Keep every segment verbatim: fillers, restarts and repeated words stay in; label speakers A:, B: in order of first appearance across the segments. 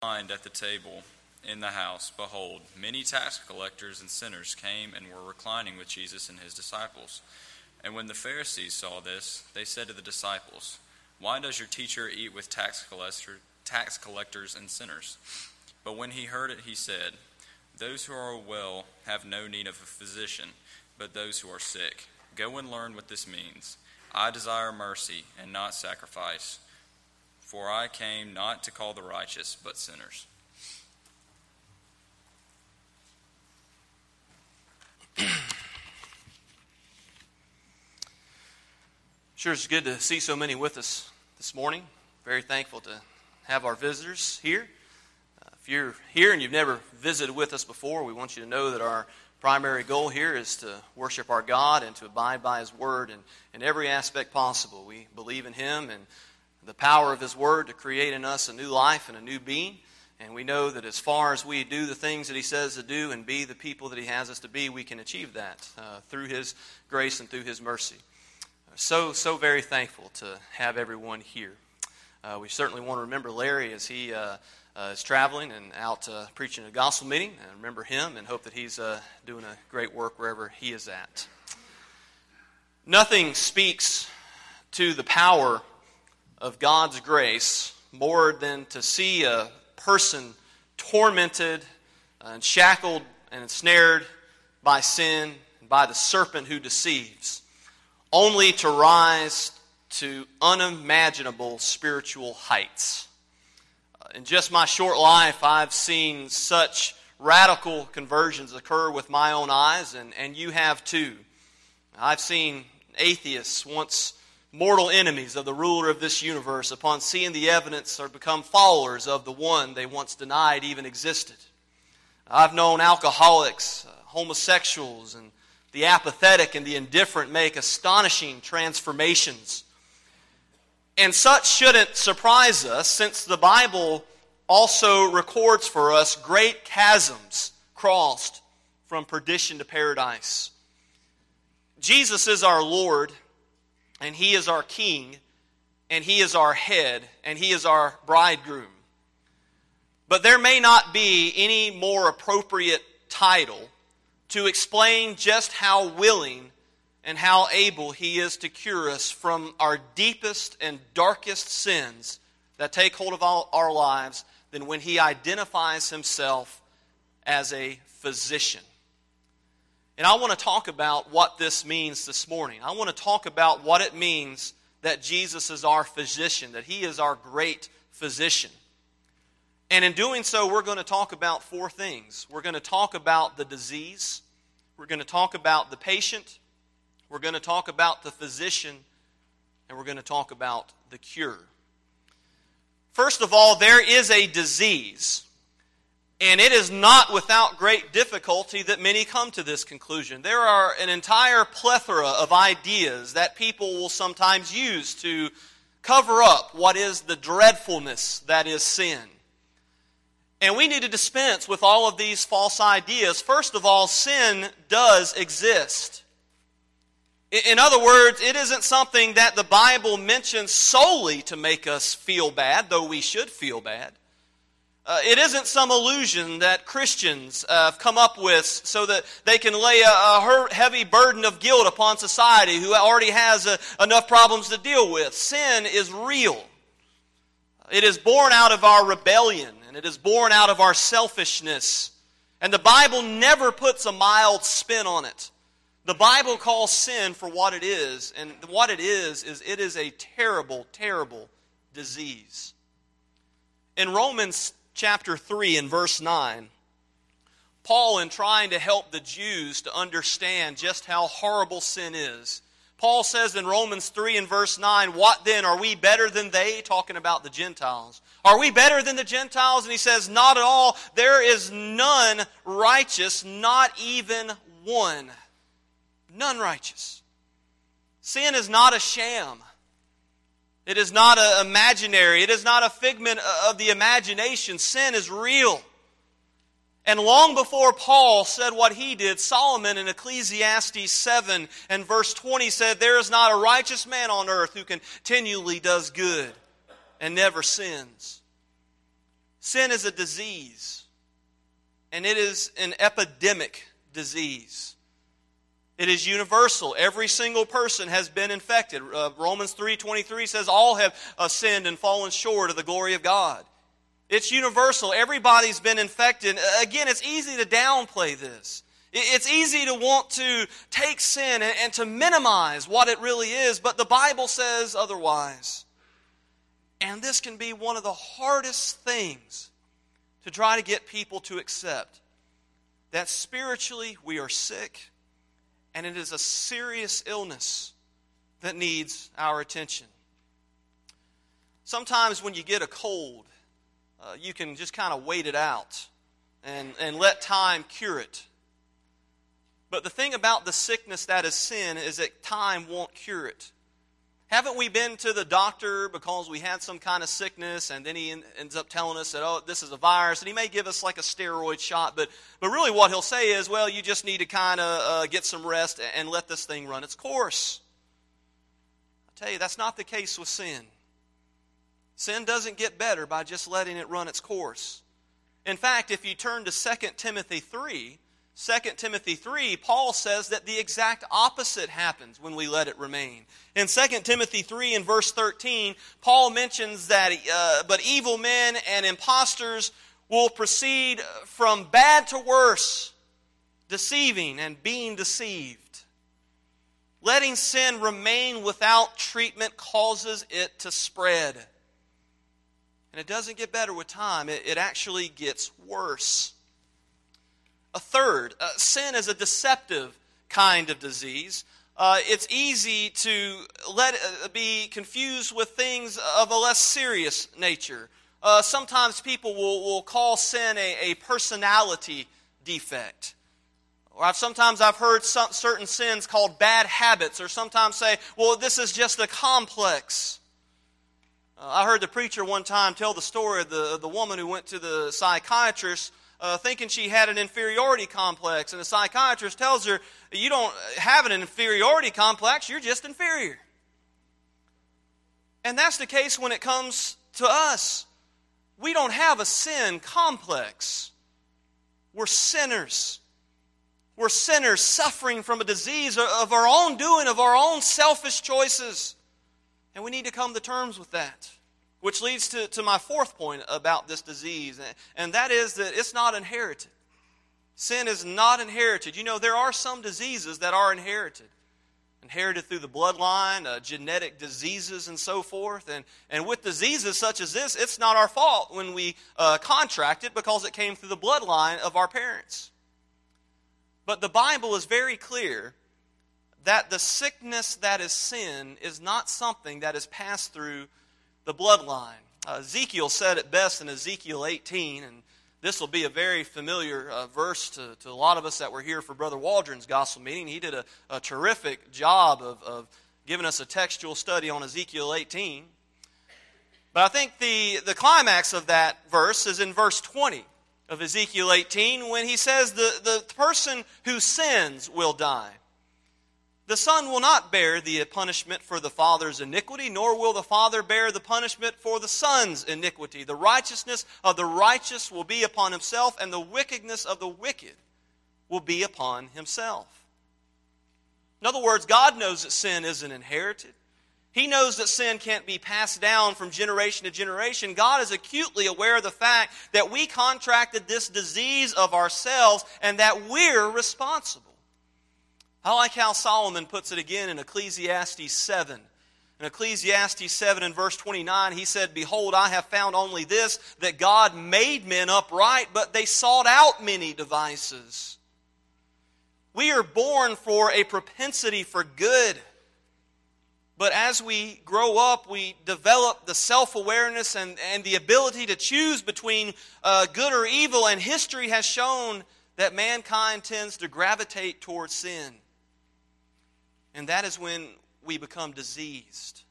A: reclined at the table in the house, behold, many tax collectors and sinners came and were reclining with Jesus and his disciples. And when the Pharisees saw this, they said to the disciples, "Why does your teacher eat with tax collector, tax collectors and sinners?" But when he heard it, he said, "Those who are well have no need of a physician, but those who are sick. Go and learn what this means. I desire mercy and not sacrifice, for I came not to call the righteous, but sinners."
B: Sure, it's good to see so many with us this morning. Very thankful to have our visitors here. Uh, if you're here and you've never visited with us before, we want you to know that our primary goal here is to worship our God and to abide by His Word in, in every aspect possible. We believe in Him and the power of His Word to create in us a new life and a new being. And we know that as far as we do the things that He says to do and be the people that He has us to be, we can achieve that uh, through His grace and through His mercy. So, so very thankful to have everyone here. Uh, we certainly want to remember Larry as he uh, uh, is traveling and out uh, preaching a gospel meeting. And remember him and hope that he's uh, doing a great work wherever he is at. Nothing speaks to the power of God's grace more than to see a person tormented and shackled and ensnared by sin, by the serpent who deceives, only to rise to unimaginable spiritual heights. Uh, in just my short life, I've seen such radical conversions occur with my own eyes, and, and you have too. I've seen atheists, once mortal enemies of the ruler of this universe, upon seeing the evidence, are become followers of the one they once denied even existed. I've known alcoholics, uh, homosexuals, and the apathetic and the indifferent make astonishing transformations. And such shouldn't surprise us, since the Bible also records for us great chasms crossed from perdition to paradise. Jesus is our Lord, and He is our King, and He is our head, and He is our bridegroom. But there may not be any more appropriate title to explain just how willing and how able He is to cure us from our deepest and darkest sins that take hold of all our lives than when He identifies Himself as a physician. And I want to talk about what this means this morning. I want to talk about what it means that Jesus is our physician, that He is our great physician. And in doing so, we're going to talk about four things. We're going to talk about the disease. We're going to talk about the patient. We're going to talk about the physician. And we're going to talk about the cure. First of all, there is a disease. And it is not without great difficulty that many come to this conclusion. There are an entire plethora of ideas that people will sometimes use to cover up what is the dreadfulness that is sin. And we need to dispense with all of these false ideas. First of all, sin does exist. In other words, it isn't something that the Bible mentions solely to make us feel bad, though we should feel bad. Uh, it isn't some illusion that Christians uh, have come up with so that they can lay a, a heavy burden of guilt upon society who already has uh, enough problems to deal with. Sin is real. It is born out of our rebellion, and it is born out of our selfishness. And the Bible never puts a mild spin on it. The Bible calls sin for what it is, and what it is, is it is a terrible, terrible disease. In Romans chapter three and verse nine, Paul, in trying to help the Jews to understand just how horrible sin is, Paul says in Romans three and verse nine, "What then? Are we better than they?" Talking about the Gentiles. "Are we better than the Gentiles?" And he says, "Not at all. There is none righteous, not even one." None righteous. Sin is not a sham. It is not a imaginary. It is not a figment of the imagination. Sin is real. And long before Paul said what he did, Solomon in Ecclesiastes seven and verse twenty said, "There is not a righteous man on earth who continually does good and never sins." Sin is a disease, and it is an epidemic disease. It is universal. Every single person has been infected. Uh, Romans three twenty-three says all have uh, sinned and fallen short of the glory of God. It's universal. Everybody's been infected. Again, it's easy to downplay this. It's easy to want to take sin and, and to minimize what it really is, but the Bible says otherwise. And this can be one of the hardest things to try to get people to accept. That spiritually we are sick, and it is a serious illness that needs our attention. Sometimes when you get a cold, uh, you can just kind of wait it out and, and let time cure it. But the thing about the sickness that is sin is that time won't cure it. Haven't we been to the doctor because we had some kind of sickness, and then he ends up telling us that, oh, this is a virus, and he may give us like a steroid shot, but, but really what he'll say is, well, you just need to kind of uh, get some rest and let this thing run its course. I tell you, that's not the case with sin. Sin doesn't get better by just letting it run its course. In fact, if you turn to Second Timothy three, Second Timothy three, Paul says that the exact opposite happens when we let it remain. In Second Timothy three and verse thirteen, Paul mentions that, uh, but evil men and impostors will proceed from bad to worse, deceiving and being deceived. Letting sin remain without treatment causes it to spread. And it doesn't get better with time. It, it actually gets worse. A third, uh, sin is a deceptive kind of disease. Uh, it's easy to let it be confused with things of a less serious nature. Uh, sometimes people will, will call sin a, a personality defect. Or I've, sometimes I've heard some, certain sins called bad habits, or sometimes say, well, this is just a complex. Uh, I heard the preacher one time tell the story of the, of the woman who went to the psychiatrist Uh, thinking she had an inferiority complex. And the psychiatrist tells her, you don't have an inferiority complex, you're just inferior. And that's the case when it comes to us. We don't have a sin complex. We're sinners. We're sinners suffering from a disease of our own doing, of our own selfish choices. And we need to come to terms with that. Which leads to, to my fourth point about this disease, and that is that it's not inherited. Sin is not inherited. You know, there are some diseases that are inherited. Inherited through the bloodline, uh, genetic diseases and so forth. And, and with diseases such as this, it's not our fault when we uh, contract it because it came through the bloodline of our parents. But the Bible is very clear that the sickness that is sin is not something that is passed through the bloodline. Uh, Ezekiel said it best in Ezekiel eighteen, and this will be a very familiar uh, verse to, to a lot of us that were here for Brother Waldron's gospel meeting. He did a, a terrific job of, of giving us a textual study on Ezekiel eighteen. But I think the, the climax of that verse is in verse twenty of Ezekiel eighteen, when he says the, the person who sins will die. The son will not bear the punishment for the father's iniquity, nor will the father bear the punishment for the son's iniquity. The righteousness of the righteous will be upon himself, and the wickedness of the wicked will be upon himself. In other words, God knows that sin isn't inherited. He knows that sin can't be passed down from generation to generation. God is acutely aware of the fact that we contracted this disease of ourselves and that we're responsible. I like how Solomon puts it again in Ecclesiastes seven. In Ecclesiastes seven and verse twenty-nine, he said, "Behold, I have found only this, that God made men upright, but they sought out many devices." We are born for a propensity for good. But as we grow up, we develop the self-awareness and, and the ability to choose between uh, good or evil, and history has shown that mankind tends to gravitate towards sin. And that is when we become diseased.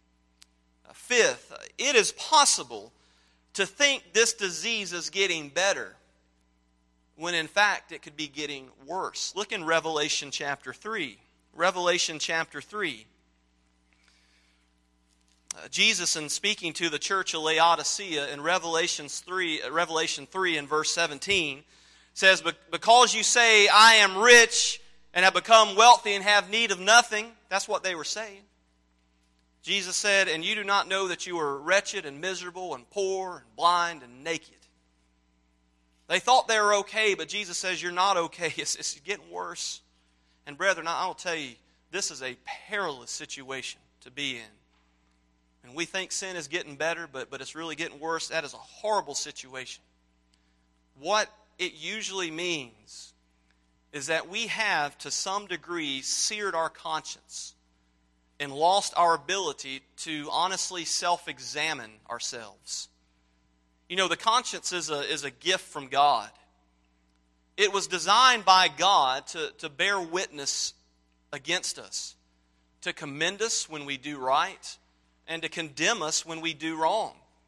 B: Fifth, it is possible to think this disease is getting better when in fact it could be getting worse. Look in Revelation chapter three. Revelation chapter three. Uh, Jesus, in speaking to the church of Laodicea in Revelations three, uh, Revelation three and verse seventeen, says, because you say, I am rich and have become wealthy and have need of nothing. That's what they were saying. Jesus said, and you do not know that you are wretched and miserable and poor and blind and naked. They thought they were okay, but Jesus says, you're not okay. It's, it's getting worse. And brethren, I'll tell you, this is a perilous situation to be in. And we think sin is getting better, but, but it's really getting worse. That is a horrible situation. What it usually means is that we have, to some degree, seared our conscience and lost our ability to honestly self-examine ourselves. You know, the conscience is a, is a gift from God. It was designed by God to, to bear witness against us, to commend us when we do right, and to condemn us when we do wrong.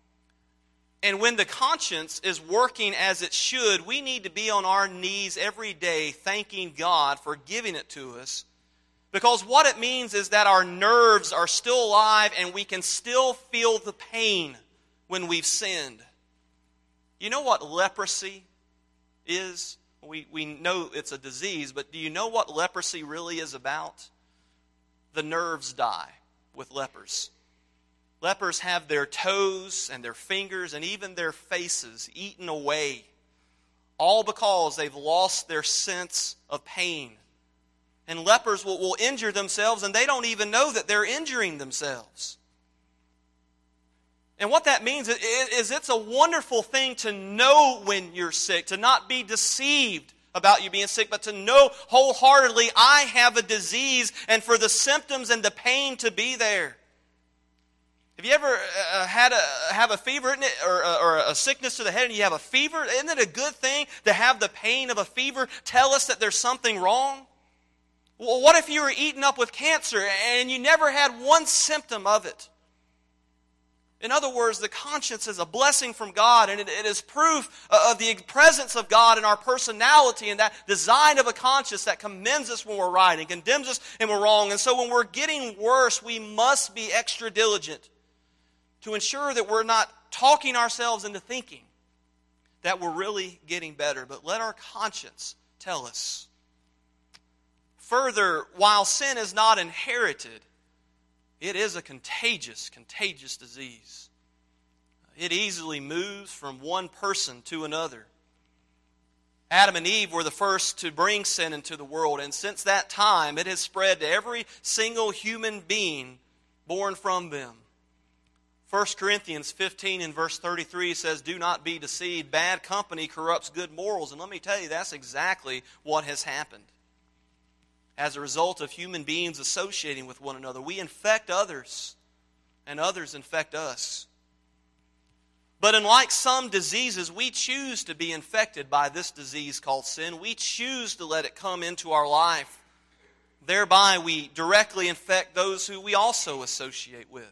B: And when the conscience is working as it should, we need to be on our knees every day thanking God for giving it to us. Because what it means is that our nerves are still alive and we can still feel the pain when we've sinned. You know what leprosy is? We, we know it's a disease, but do you know what leprosy really is about? The nerves die with lepers. Lepers have their toes and their fingers and even their faces eaten away, all because they've lost their sense of pain. And lepers will, will injure themselves, and they don't even know that they're injuring themselves. And what that means is, is it's a wonderful thing to know when you're sick, to not be deceived about you being sick, but to know wholeheartedly, I have a disease, and for the symptoms and the pain to be there. Have you ever uh, had a have a fever, isn't it, or, or a sickness to the head, and you have a fever? Isn't it a good thing to have the pain of a fever tell us that there's something wrong? Well, what if you were eaten up with cancer and you never had one symptom of it? In other words, the conscience is a blessing from God, and it, it is proof of the presence of God in our personality and that design of a conscience that commends us when we're right and condemns us when we're wrong. And so when we're getting worse, we must be extra diligent to ensure that we're not talking ourselves into thinking that we're really getting better. But let our conscience tell us. Further, while sin is not inherited, it is a contagious, contagious disease. It easily moves from one person to another. Adam and Eve were the first to bring sin into the world, and since that time it has spread to every single human being born from them. First Corinthians fifteen and verse thirty-three says, do not be deceived. Bad company corrupts good morals. And let me tell you, that's exactly what has happened. As a result of human beings associating with one another, we infect others, and others infect us. But unlike some diseases, we choose to be infected by this disease called sin. We choose to let it come into our life. Thereby, we directly infect those who we also associate with.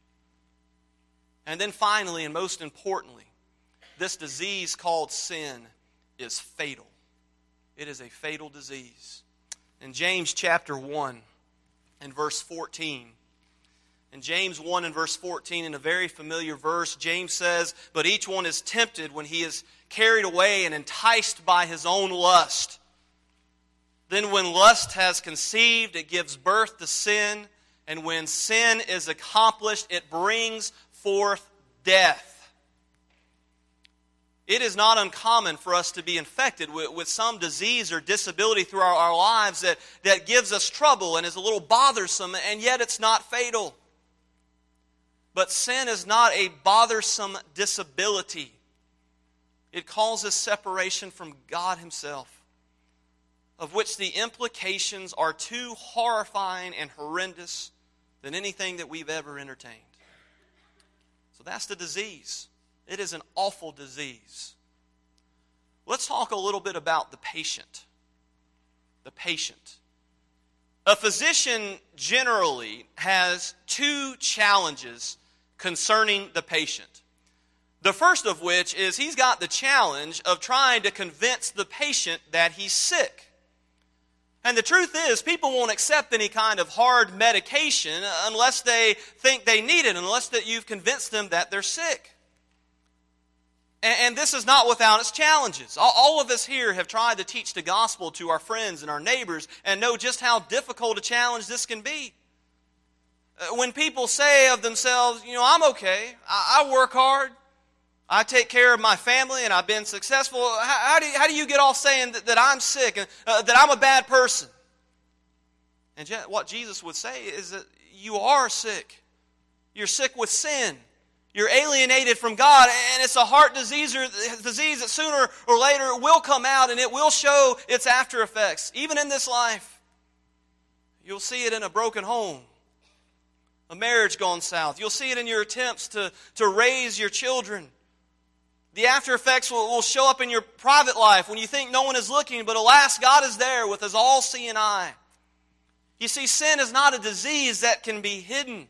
B: And then finally, and most importantly, this disease called sin is fatal. It is a fatal disease. In James chapter one and verse fourteen, in James one and verse fourteen, in a very familiar verse, James says, but each one is tempted when he is carried away and enticed by his own lust. Then when lust has conceived, it gives birth to sin. And when sin is accomplished, it brings forth death. It is not uncommon for us to be infected with, with some disease or disability through our, our lives that, that gives us trouble and is a little bothersome, and yet it's not fatal. But sin is not a bothersome disability. It causes separation from God Himself, of which the implications are too horrifying and horrendous than anything that we've ever entertained. So that's the disease. It is an awful disease. Let's talk a little bit about the patient. The patient. A physician generally has two challenges concerning the patient. The first of which is he's got the challenge of trying to convince the patient that he's sick. And the truth is, people won't accept any kind of hard medication unless they think they need it, unless that you've convinced them that they're sick. And this is not without its challenges. All of us here have tried to teach the gospel to our friends and our neighbors and know just how difficult a challenge this can be. When people say of themselves, you know, I'm okay, I work hard, I take care of my family, and I've been successful, how, how, do, you, how do you get off saying that, that I'm sick and uh, that I'm a bad person? And what Jesus would say is that you are sick. You're sick with sin. You're alienated from God, and it's a heart disease or disease that sooner or later will come out, and it will show its after effects. Even in this life, you'll see it in a broken home, a marriage gone south. You'll see it in your attempts to, to raise your children. The after effects will, will show up in your private life when you think no one is looking, but alas, God is there with His all-seeing eye. You see, sin is not a disease that can be hidden.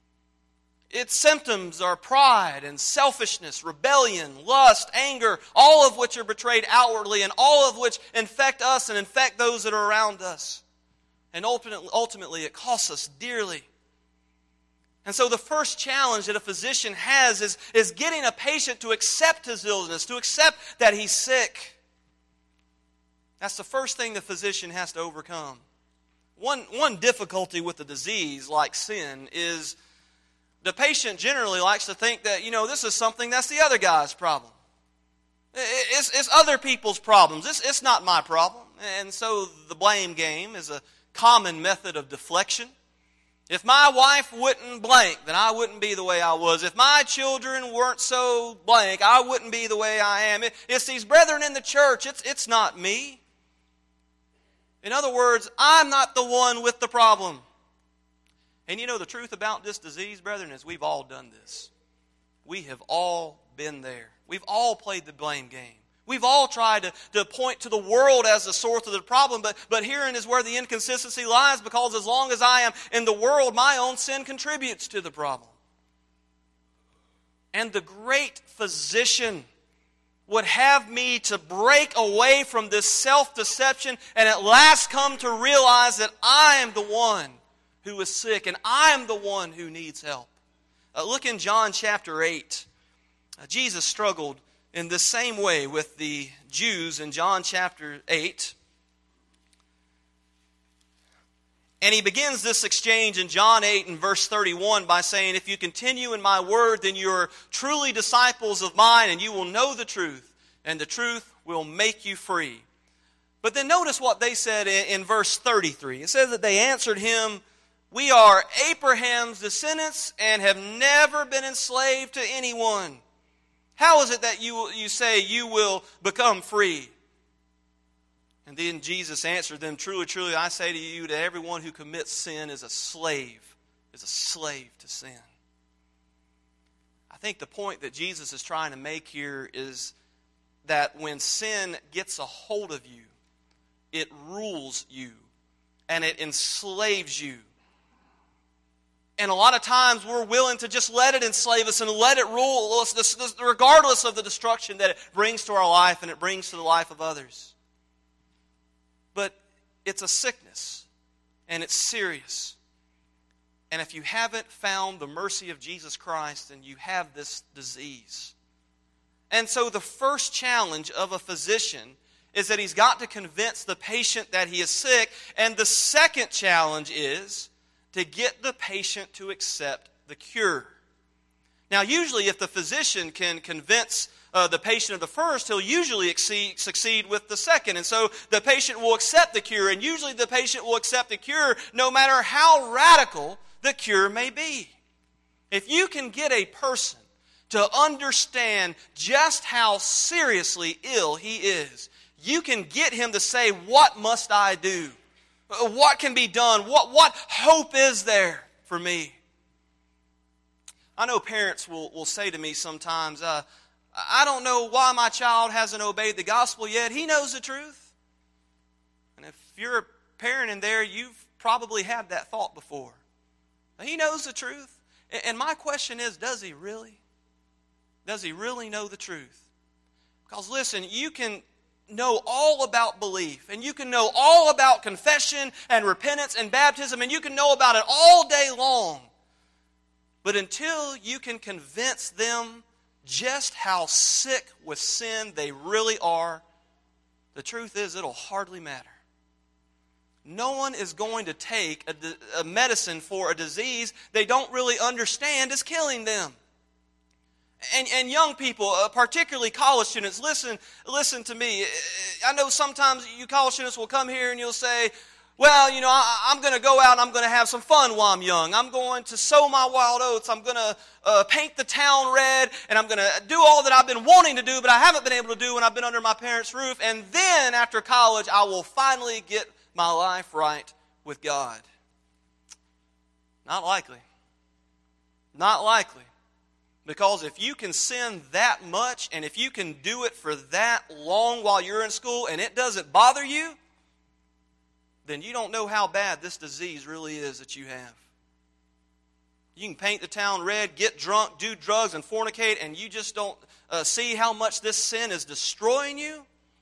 B: Its symptoms are pride and selfishness, rebellion, lust, anger, all of which are betrayed outwardly and all of which infect us and infect those that are around us. And ultimately, ultimately it costs us dearly. And so the first challenge that a physician has is, is getting a patient to accept his illness, to accept that he's sick. That's the first thing the physician has to overcome. One, one difficulty with the disease, like sin, is the patient generally likes to think that, you know, this is something that's the other guy's problem. It's, it's other people's problems. It's, it's not my problem. And so the blame game is a common method of deflection. If my wife wouldn't blank, then I wouldn't be the way I was. If my children weren't so blank, I wouldn't be the way I am. It, it's these brethren in the church. It's, it's not me. In other words, I'm not the one with the problem. And you know the truth about this disease, brethren, is we've all done this. We have all been there. We've all played the blame game. We've all tried to, to point to the world as the source of the problem, but, but herein is where the inconsistency lies, because as long as I am in the world, my own sin contributes to the problem. And the great physician would have me to break away from this self-deception and at last come to realize that I am the one who is sick, and I am the one who needs help. Uh, look in John chapter eight. Uh, Jesus struggled in the same way with the Jews in John chapter eight. And he begins this exchange in John eight and verse thirty-one by saying, if you continue in my word, then you're truly disciples of mine, and you will know the truth, and the truth will make you free. But then notice what they said in, in verse thirty-three. It says that they answered him, we are Abraham's descendants and have never been enslaved to anyone. How is it that you, you say you will become free? And then Jesus answered them, truly, truly, I say to you that everyone who commits sin is a slave, is a slave to sin. I think the point that Jesus is trying to make here is that when sin gets a hold of you, it rules you and it enslaves you. And a lot of times we're willing to just let it enslave us and let it rule us, regardless of the destruction that it brings to our life and it brings to the life of others. But it's a sickness, and it's serious. And if you haven't found the mercy of Jesus Christ, then you have this disease. And so the first challenge of a physician is that he's got to convince the patient that he is sick. And the second challenge is to get the patient to accept the cure. Now, usually if the physician can convince uh, the patient of the first, he'll usually exceed, succeed with the second. And so the patient will accept the cure, and usually the patient will accept the cure no matter how radical the cure may be. If you can get a person to understand just how seriously ill he is, you can get him to say, what must I do? What can be done? What, what hope is there for me? I know parents will, will say to me sometimes, uh, I don't know why my child hasn't obeyed the gospel yet. He knows the truth. And if you're a parent in there, you've probably had that thought before. He knows the truth. And my question is, does he really? Does he really know the truth? Because listen, you can know all about belief, and you can know all about confession and repentance and baptism, and you can know about it all day long. But until you can convince them just how sick with sin they really are, the truth is it'll hardly matter. No one is going to take a, a medicine for a disease they don't really understand is killing them. And, and young people, uh, particularly college students, listen, listen to me. I know sometimes you college students will come here and you'll say, well, you know, I, I'm going to go out and I'm going to have some fun while I'm young. I'm going to sow my wild oats. I'm going to uh, paint the town red, and I'm going to do all that I've been wanting to do, but I haven't been able to do when I've been under my parents' roof. And then after college, I will finally get my life right with God. Not likely. Not likely. Because if you can sin that much, and if you can do it for that long while you're in school, and it doesn't bother you, then you don't know how bad this disease really is that you have. You can paint the town red, get drunk, do drugs, and fornicate, and you just don't uh, see how much this sin is destroying you.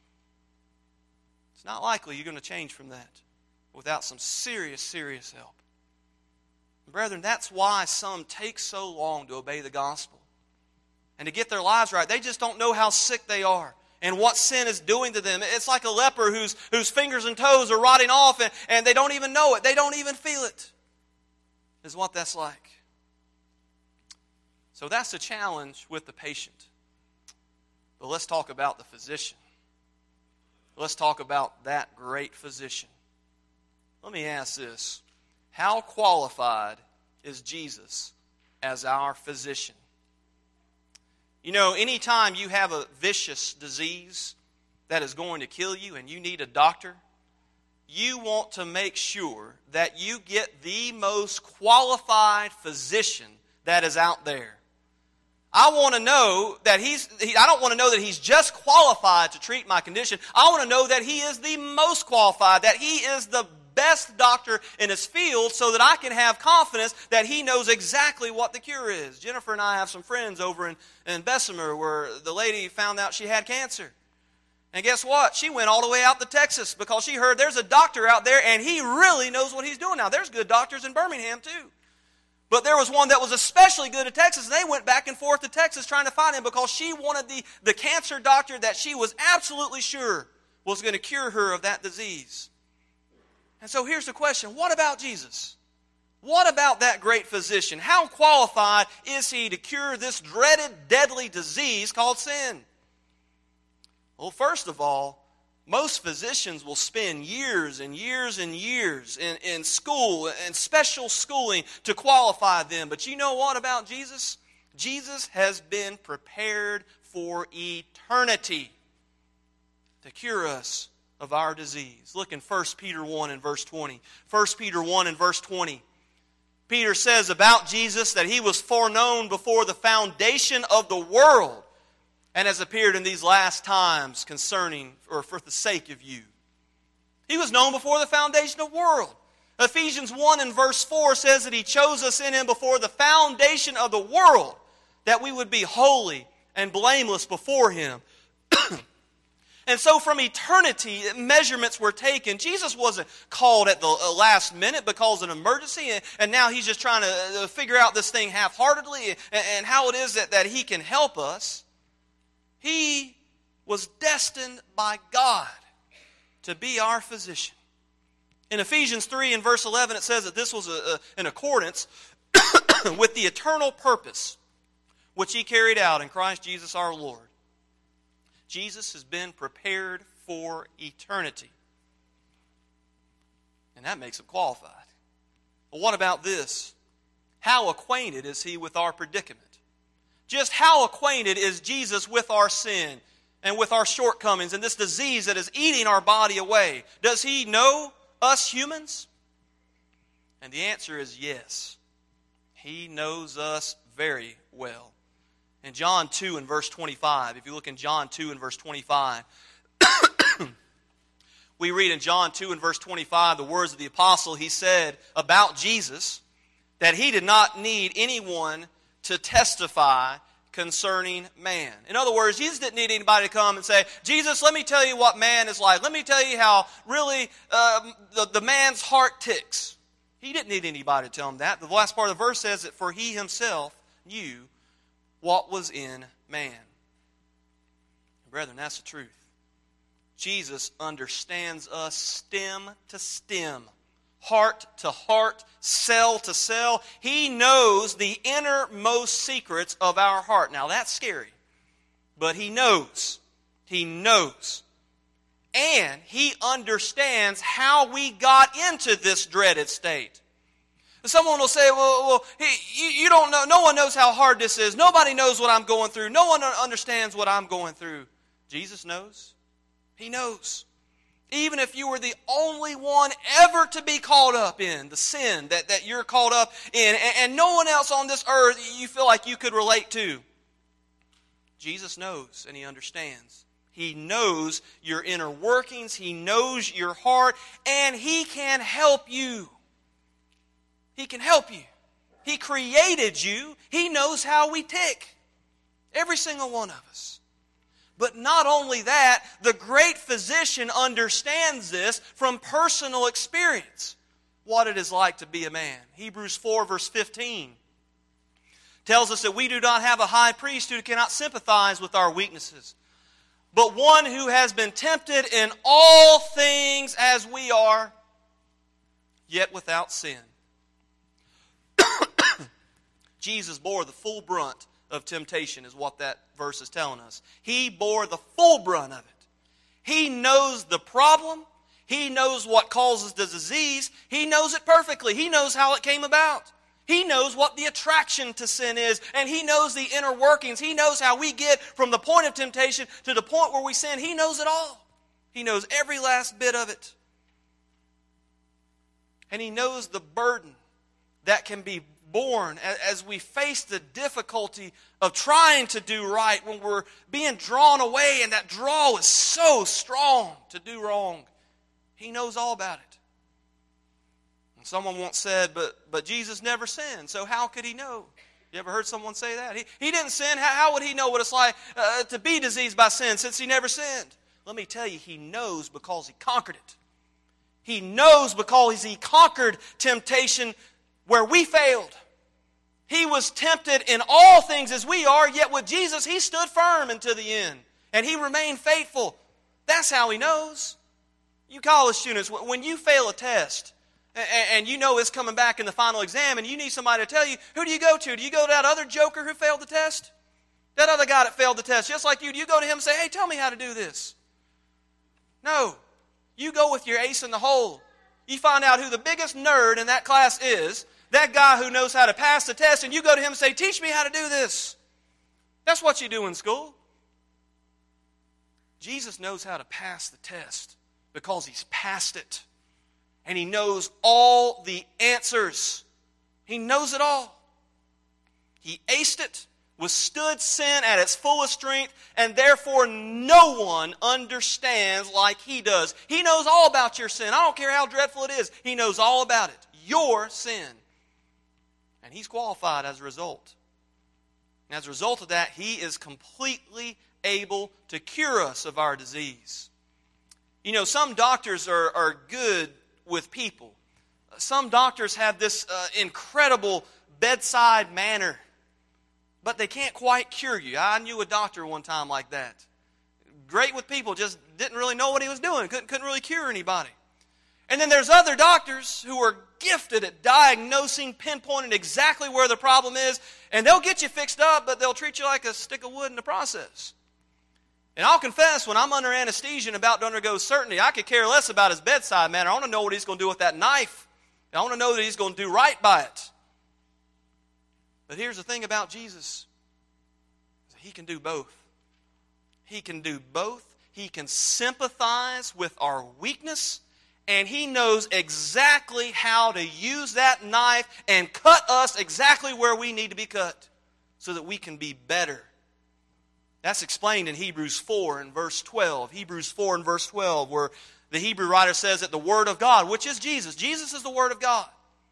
B: It's not likely you're going to change from that without some serious, serious help. Brethren, that's why some take so long to obey the gospel and to get their lives right. They just don't know how sick they are and what sin is doing to them. It's like a leper whose, whose fingers and toes are rotting off, and, and they don't even know it. They don't even feel it, is what that's like. So that's the challenge with the patient. But let's talk about the physician. Let's talk about that great physician. Let me ask this. How qualified is Jesus as our physician? You know, anytime you have a vicious disease that is going to kill you and you need a doctor, you want to make sure that you get the most qualified physician that is out there. I want to know that he's, he, I don't want to know that he's just qualified to treat my condition. I want to know that he is the most qualified, that he is the best doctor in his field, so that I can have confidence that he knows exactly what the cure is. Jennifer and I have some friends over in, in Bessemer where the lady found out she had cancer. And guess what? She went all the way out to Texas because she heard there's a doctor out there and he really knows what he's doing. Now, there's good doctors in Birmingham too. But there was one that was especially good at Texas, and they went back and forth to Texas trying to find him because she wanted the, the cancer doctor that she was absolutely sure was going to cure her of that disease. And so here's the question, what about Jesus? What about that great physician? How qualified is he to cure this dreaded, deadly disease called sin? Well, first of all, most physicians will spend years and years and years in, in school and special schooling to qualify them. But you know what about Jesus? Jesus has been prepared for eternity to cure us of our disease. Look in First Peter one and verse twenty. First Peter one and verse twenty. Peter says about Jesus that he was foreknown before the foundation of the world and has appeared in these last times concerning or for the sake of you. He was known before the foundation of the world. Ephesians one and verse four says that he chose us in him before the foundation of the world, that we would be holy and blameless before him. And so from eternity, measurements were taken. Jesus wasn't called at the last minute because of an emergency, and, and now he's just trying to figure out this thing half-heartedly and, and how it is that, that he can help us. He was destined by God to be our physician. In Ephesians three and verse eleven, it says that this was a, a, in accordance with the eternal purpose which he carried out in Christ Jesus our Lord. Jesus has been prepared for eternity. And that makes him qualified. Well, what about this? How acquainted is he with our predicament? Just how acquainted is Jesus with our sin and with our shortcomings and this disease that is eating our body away? Does he know us humans? And the answer is yes. He knows us very well. In John two and verse twenty-five, if you look in John two and verse twenty-five, we read in John two and verse twenty-five the words of the apostle. He said about Jesus that he did not need anyone to testify concerning man. In other words, Jesus didn't need anybody to come and say, Jesus, let me tell you what man is like. Let me tell you how really uh, the, the man's heart ticks. He didn't need anybody to tell him that. The last part of the verse says that for he himself knew what was in man. Brethren, that's the truth. Jesus understands us stem to stem, heart to heart, cell to cell. He knows the innermost secrets of our heart. Now that's scary, but He knows. He knows. And He understands how we got into this dreaded state. Someone will say, well, well he, you, you don't know, no one knows how hard this is. Nobody knows what I'm going through. No one understands what I'm going through. Jesus knows. He knows. Even if you were the only one ever to be caught up in the sin that, that you're caught up in, and, and no one else on this earth you feel like you could relate to, Jesus knows and He understands. He knows your inner workings. He knows your heart, and He can help you. He can help you. He created you. He knows how we tick. Every single one of us. But not only that, the great physician understands this from personal experience, what it is like to be a man. Hebrews four verse fifteen tells us that we do not have a high priest who cannot sympathize with our weaknesses, but one who has been tempted in all things as we are, yet without sin. Jesus bore the full brunt of temptation is what that verse is telling us. He bore the full brunt of it. He knows the problem. He knows what causes the disease. He knows it perfectly. He knows how it came about. He knows what the attraction to sin is, and He knows the inner workings. He knows how we get from the point of temptation to the point where we sin. He knows it all. He knows every last bit of it. And He knows the burden that can be born as we face the difficulty of trying to do right when we're being drawn away, and that draw is so strong to do wrong. He knows all about it. And someone once said, but, but Jesus never sinned, so how could He know? You ever heard someone say that? He, he didn't sin. How, how would He know what it's like uh, to be diseased by sin since He never sinned? Let me tell you, He knows because He conquered it. He knows because He conquered temptation where we failed. He was tempted in all things as we are, yet with Jesus, He stood firm until the end. And He remained faithful. That's how He knows. You college students, when you fail a test, and you know it's coming back in the final exam, and you need somebody to tell you, who do you go to? Do you go to that other joker who failed the test? That other guy that failed the test, just like you. Do you go to him and say, hey, tell me how to do this? No. You go with your ace in the hole. You find out who the biggest nerd in that class is, that guy who knows how to pass the test, and you go to him and say, teach me how to do this. That's what you do in school. Jesus knows how to pass the test because He's passed it. And He knows all the answers. He knows it all. He aced it, withstood sin at its fullest strength, and therefore no one understands like He does. He knows all about your sin. I don't care how dreadful it is. He knows all about it. Your sin. And He's qualified as a result. And as a result of that, He is completely able to cure us of our disease. You know, some doctors are, are good with people. Some doctors have this uh, incredible bedside manner, but they can't quite cure you. I knew a doctor one time like that. Great with people, just didn't really know what he was doing. Couldn't, couldn't really cure anybody. And then there's other doctors who are gifted at diagnosing, pinpointing exactly where the problem is, and they'll get you fixed up, but they'll treat you like a stick of wood in the process. And I'll confess, when I'm under anesthesia and about to undergo surgery, I could care less about his bedside manner. I want to know what he's going to do with that knife. I want to know that he's going to do right by it. But here's the thing about Jesus. He can do both. He can do both. He can sympathize with our weakness, and He knows exactly how to use that knife and cut us exactly where we need to be cut so that we can be better. That's explained in Hebrews four and verse twelve. Hebrews four and verse twelve, where the Hebrew writer says that the Word of God, which is Jesus, Jesus is the Word of God.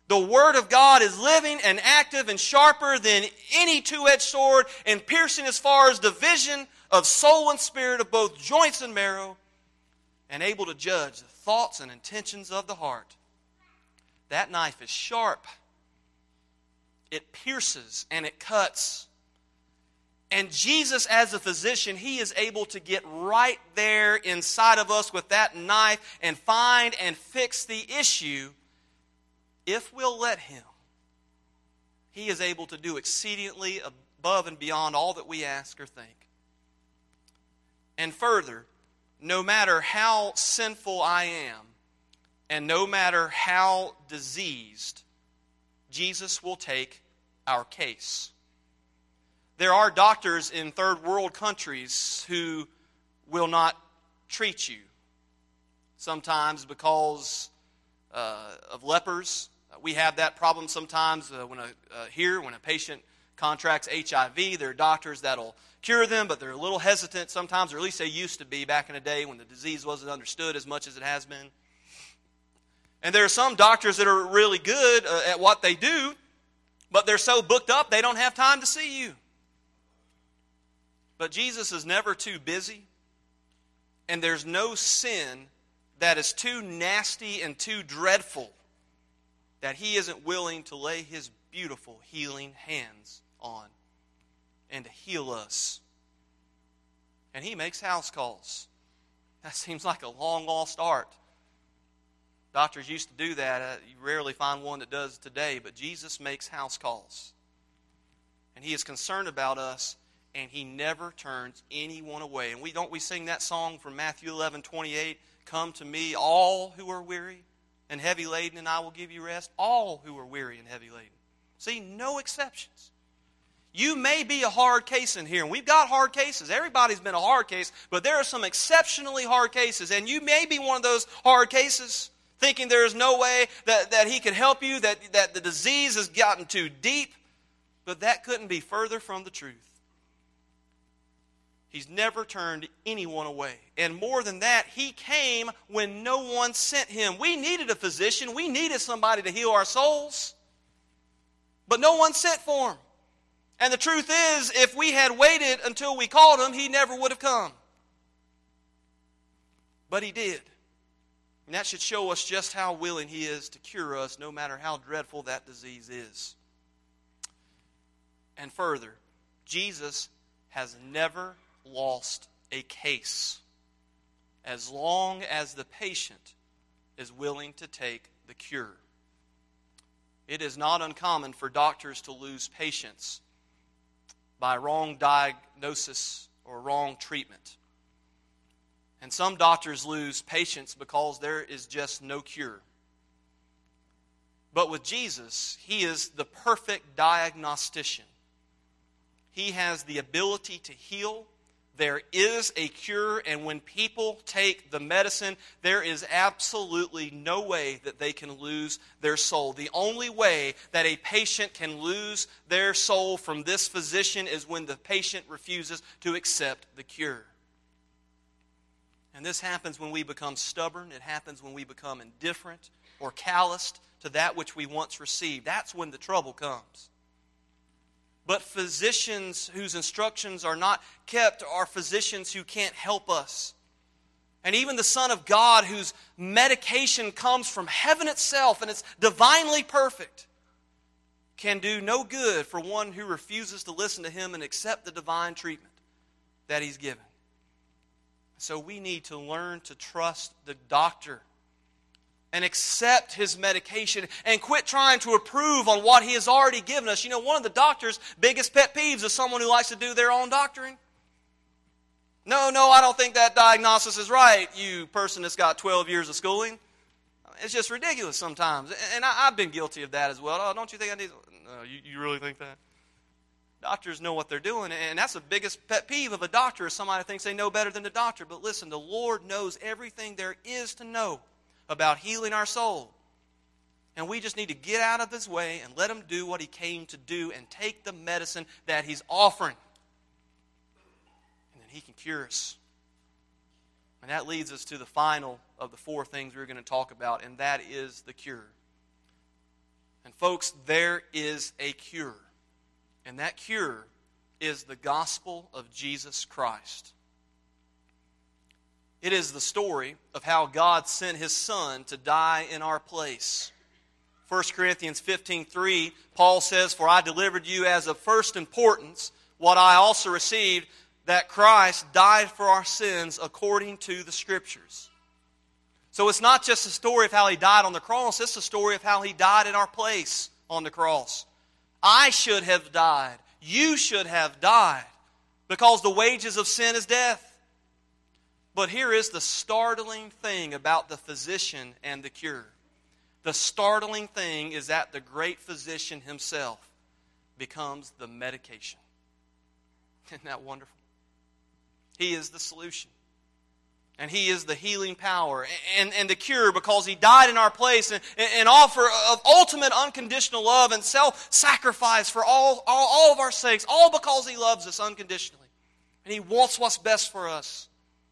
B: The Word of God is living and active and sharper than any two-edged sword, and piercing as far as division of soul and spirit, of both joints and marrow, and able to judge the thoughts and intentions of the heart. That knife is sharp. It pierces and it cuts. And Jesus, as a physician, He is able to get right there inside of us with that knife and find and fix the issue if we'll let Him. He is able to do exceedingly above and beyond all that we ask or think. And further, no matter how sinful I am, and no matter how diseased, Jesus will take our case. There are doctors in third world countries who will not treat you. Sometimes because uh, of lepers. We have that problem sometimes uh, when a, uh, here when a patient contracts H I V. There are doctors that'll cure them, but they're a little hesitant sometimes, or at least they used to be back in the day when the disease wasn't understood as much as it has been. And there are some doctors that are really good uh, at what they do, but they're so booked up they don't have time to see you. But Jesus is never too busy, and there's no sin that is too nasty and too dreadful that He isn't willing to lay His beautiful healing hands on and to heal us. And He makes house calls. That seems like a long lost art. Doctors used to do that. Uh, you rarely find one that does today, but Jesus makes house calls. And He is concerned about us, and He never turns anyone away. And we don't we sing that song from Matthew eleven twenty-eight, "Come to me, all who are weary and heavy laden, and I will give you rest." All who are weary and heavy laden. See, no exceptions. You may be a hard case in here, and we've got hard cases. Everybody's been a hard case, but there are some exceptionally hard cases, and you may be one of those hard cases, thinking there is no way that, that He could help you, that, that the disease has gotten too deep, but that couldn't be further from the truth. He's never turned anyone away. And more than that, He came when no one sent Him. We needed a physician. We needed somebody to heal our souls. But no one sent for Him. And the truth is, if we had waited until we called Him, He never would have come. But He did. And that should show us just how willing He is to cure us, no matter how dreadful that disease is. And further, Jesus has never lost a case as long as the patient is willing to take the cure. It is not uncommon for doctors to lose patients by wrong diagnosis or wrong treatment. And some doctors lose patients because there is just no cure. But with Jesus, He is the perfect diagnostician. He has the ability to heal. There is a cure, and when people take the medicine, there is absolutely no way that they can lose their soul. The only way that a patient can lose their soul from this physician is when the patient refuses to accept the cure. And this happens when we become stubborn. It happens when we become indifferent or calloused to that which we once received. That's when the trouble comes. But physicians whose instructions are not kept are physicians who can't help us. And even the Son of God, whose medication comes from heaven itself and it's divinely perfect, can do no good for one who refuses to listen to Him and accept the divine treatment that He's given. So we need to learn to trust the doctor and accept his medication and quit trying to improve on what he has already given us. You know, one of the doctor's biggest pet peeves is someone who likes to do their own doctoring. No, no, I don't think that diagnosis is right, you person that's got twelve years of schooling. It's just ridiculous sometimes. And I, I've been guilty of that as well. Oh, don't you think I need... No, you, you really think that? Doctors know what they're doing, and that's the biggest pet peeve of a doctor, is somebody who thinks they know better than the doctor. But listen, the Lord knows everything there is to know about healing our soul. And we just need to get out of His way and let Him do what He came to do and take the medicine that He's offering. And then He can cure us. And that leads us to the final of the four things we're going to talk about, and that is the cure. And folks, there is a cure. And that cure is the gospel of Jesus Christ. It is the story of how God sent His Son to die in our place. First Corinthians fifteen three, Paul says, "For I delivered you as of first importance what I also received, that Christ died for our sins according to the Scriptures." So it's not just a story of how He died on the cross, it's a story of how He died in our place on the cross. I should have died. You should have died, because the wages of sin is death. But here is the startling thing about the physician and the cure. The startling thing is that the great physician Himself becomes the medication. Isn't that wonderful? He is the solution. And He is the healing power and, and the cure, because He died in our place and, and offer of ultimate unconditional love and self-sacrifice for all, all, all of our sakes, all because He loves us unconditionally. And He wants what's best for us.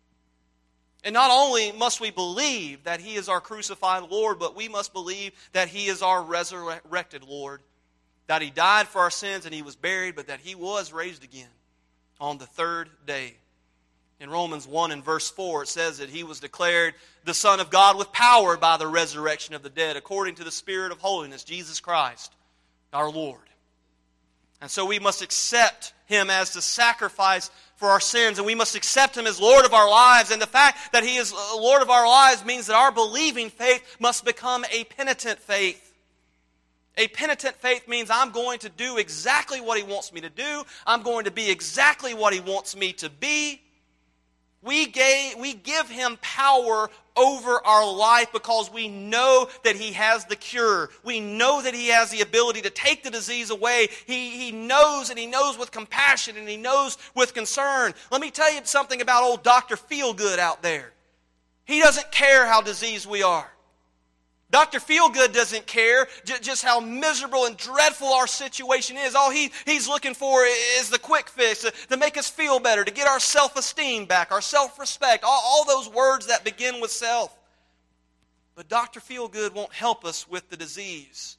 B: And not only must we believe that He is our crucified Lord, but we must believe that He is our resurrected Lord. That He died for our sins and He was buried, but that He was raised again on the third day. In Romans one and verse four, it says that He was declared the Son of God with power by the resurrection of the dead, according to the Spirit of holiness, Jesus Christ, our Lord. And so we must accept Him as the sacrifice for our sins, and we must accept Him as Lord of our lives. And the fact that He is Lord of our lives means that our believing faith must become a penitent faith. A penitent faith means I'm going to do exactly what He wants me to do. I'm going to be exactly what He wants me to be. We gave, we give Him power over our life because we know that He has the cure. We know that He has the ability to take the disease away. He, he knows, and He knows with compassion, and He knows with concern. Let me tell you something about old Doctor Feelgood out there. He doesn't care how diseased we are. Doctor Feelgood doesn't care just how miserable and dreadful our situation is. All he, he's looking for is the quick fix to, to make us feel better, to get our self-esteem back, our self-respect, all, all those words that begin with self. But Doctor Feelgood won't help us with the disease.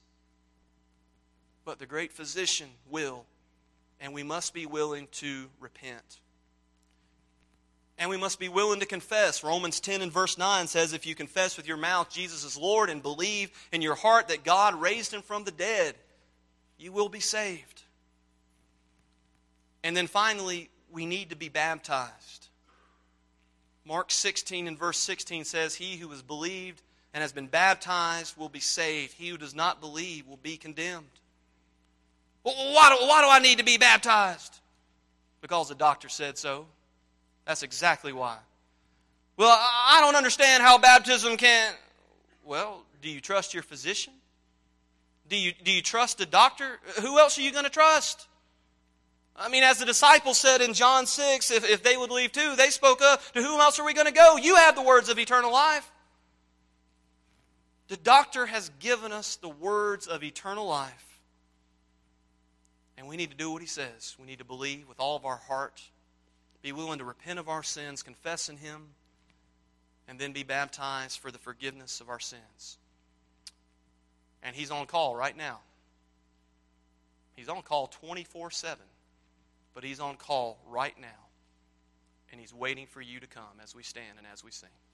B: But the great physician will, and we must be willing to repent. And we must be willing to confess. Romans ten and verse nine says, if you confess with your mouth Jesus is Lord and believe in your heart that God raised Him from the dead, you will be saved. And then finally, we need to be baptized. Mark sixteen and verse sixteen says, he who has believed and has been baptized will be saved. He who does not believe will be condemned. Well, why do, why do I need to be baptized? Because the doctor said so. That's exactly why. Well, I don't understand how baptism can... Well, do you trust your physician? Do you, do you trust the doctor? Who else are you going to trust? I mean, as the disciples said in John six, if, if they would leave too, they spoke up, to whom else are we going to go? You have the words of eternal life. The doctor has given us the words of eternal life. And we need to do what he says. We need to believe with all of our heart, be willing to repent of our sins, confess in Him, and then be baptized for the forgiveness of our sins. And He's on call right now. He's on call twenty-four seven. But He's on call right now. And He's waiting for you to come as we stand and as we sing.